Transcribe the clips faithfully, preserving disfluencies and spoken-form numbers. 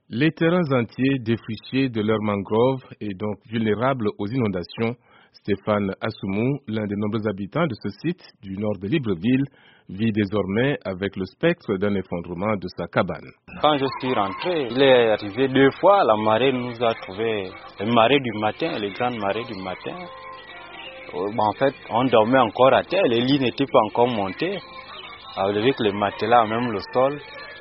Les terrains entiers défrichés de leurs mangroves et donc vulnérables aux inondations, Stéphane Assoumou, l'un des nombreux habitants de ce site du nord de Libreville, vit désormais avec le spectre d'un effondrement de sa cabane. Quand je suis rentré, il est arrivé deux fois, la marée nous a trouvé, les marées du matin, les grandes marées du matin. En fait, on dormait encore à terre, les lits n'étaient pas encore montés, avec les matelas, même le sol.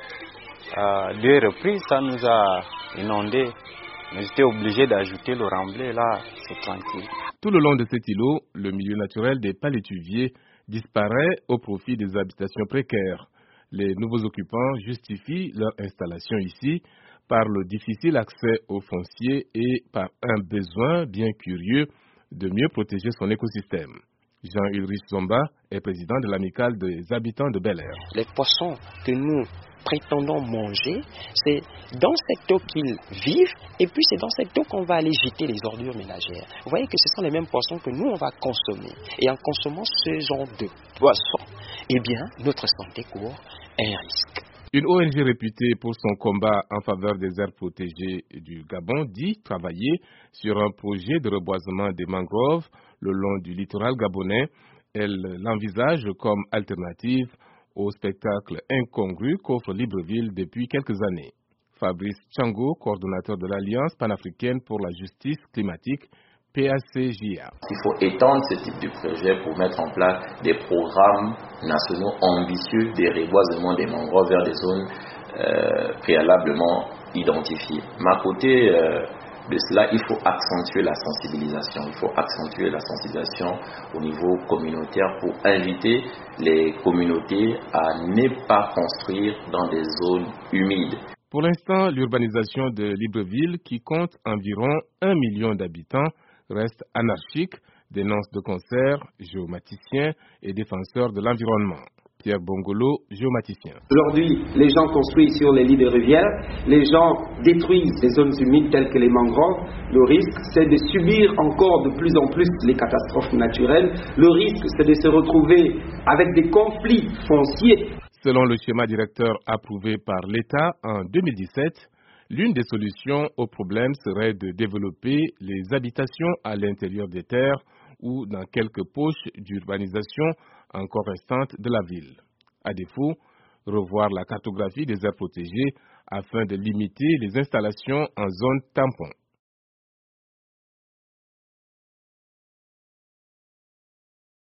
À deux reprises, ça nous a inondés. Mais j'étais obligé d'ajouter le remblai, là, c'est tranquille. Tout le long de cet îlot, le milieu naturel des palétuviers disparaît au profit des habitations précaires. Les nouveaux occupants justifient leur installation ici par le difficile accès aux fonciers et par un besoin bien curieux de mieux protéger son écosystème. Jean-Ulrich Zomba est président de l'amicale des habitants de Bel-Air. Les poissons que nous prétendons manger, c'est dans cette eau qu'ils vivent et puis c'est dans cette eau qu'on va aller jeter les ordures ménagères. Vous voyez que ce sont les mêmes poissons que nous on va consommer. Et en consommant ce genre de poissons, eh bien notre santé court un risque. Une O N G réputée pour son combat en faveur des aires protégées du Gabon dit travailler sur un projet de reboisement des mangroves le long du littoral gabonais. Elle l'envisage comme alternative au spectacle incongru qu'offre Libreville depuis quelques années. Fabrice Tchango, coordonnateur de l'Alliance panafricaine pour la justice climatique, P A C J A. Il faut étendre ce type de projet pour mettre en place des programmes nationaux ambitieux de reboisement des mangroves vers des zones euh, préalablement identifiées. Mais à côté euh, de cela, il faut accentuer la sensibilisation. Il faut accentuer la sensibilisation au niveau communautaire pour inviter les communautés à ne pas construire dans des zones humides. Pour l'instant, l'urbanisation de Libreville, qui compte environ un million d'habitants, reste anarchique, dénonce de concert, géomaticien et défenseur de l'environnement. Pierre Bongolo, géomaticien. Aujourd'hui, les gens construisent sur les lits de rivières, les gens détruisent les zones humides telles que les mangroves. Le risque, c'est de subir encore de plus en plus les catastrophes naturelles. Le risque, c'est de se retrouver avec des conflits fonciers. Selon le schéma directeur approuvé par l'État en deux mille dix-sept, l'une des solutions au problème serait de développer les habitations à l'intérieur des terres ou dans quelques poches d'urbanisation encore restantes de la ville. À défaut, revoir la cartographie des aires protégées afin de limiter les installations en zone tampon.